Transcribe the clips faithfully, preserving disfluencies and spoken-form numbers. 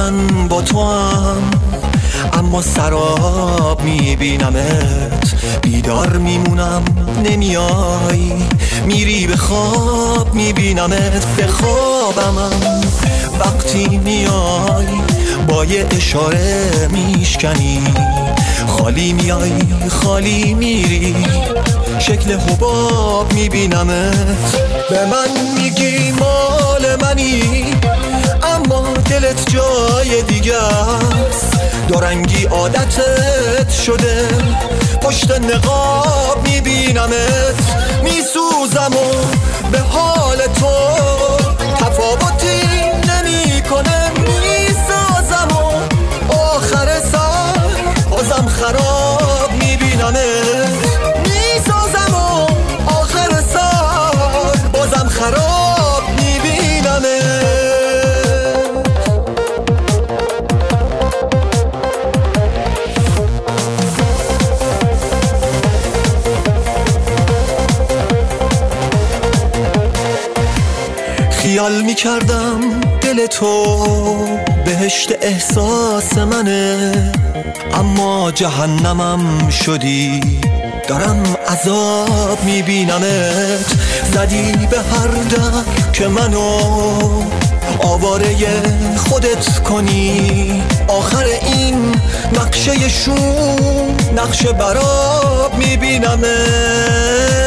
من با تو هم، اما سراب میبینمت، بیدار میمونم نمیای، میری به خواب میبینمت، به خوابمم وقتی میای با یه اشاره میشکنی، خالی میای خالی میری، شکل حباب میبینمت، به من میگی مال منی اما دلت جای دیگه است، دورنگی عادتت شده، پشت نقاب میبینمت، میسوزم و به حال تو تفاوتی نمی کنه، میسازم و آخر سر بازم خراب میبینمت، میسازم و آخر سر بازم خراب میبینمت. خیال میکردم دل تو بهشت احساس منه، اما جهنمم شدی، دارم عذاب میبینمت، زدی به هر در که منو آواره خودت کنی، آخر این نقشه شوم نقشه براب میبینمت.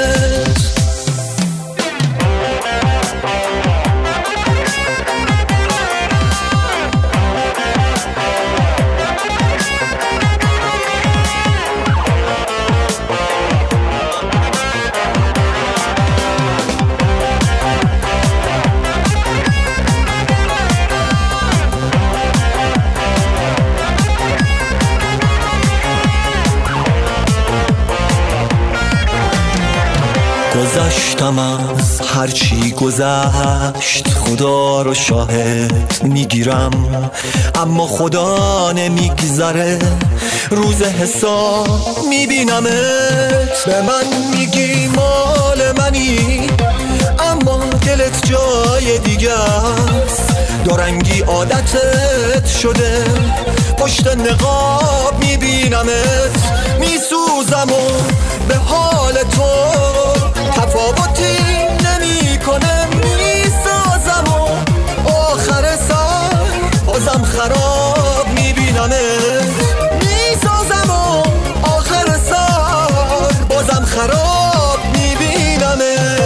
گذشتم از هرچی گذشت، خدا رو شاهد میگیرم، اما خدا نمیگذره، روز حساب میبینمت، به من میگی مال منی اما دلت جای دیگه است، دورنگی عادتت شده، پشت نقاب میبینمت، میسوزم و به حال تو تفاوتی نمی کنه، میسازم و آخر سر بازم خراب میبینمت، میسازم و آخر سر بازم خراب میبینمت.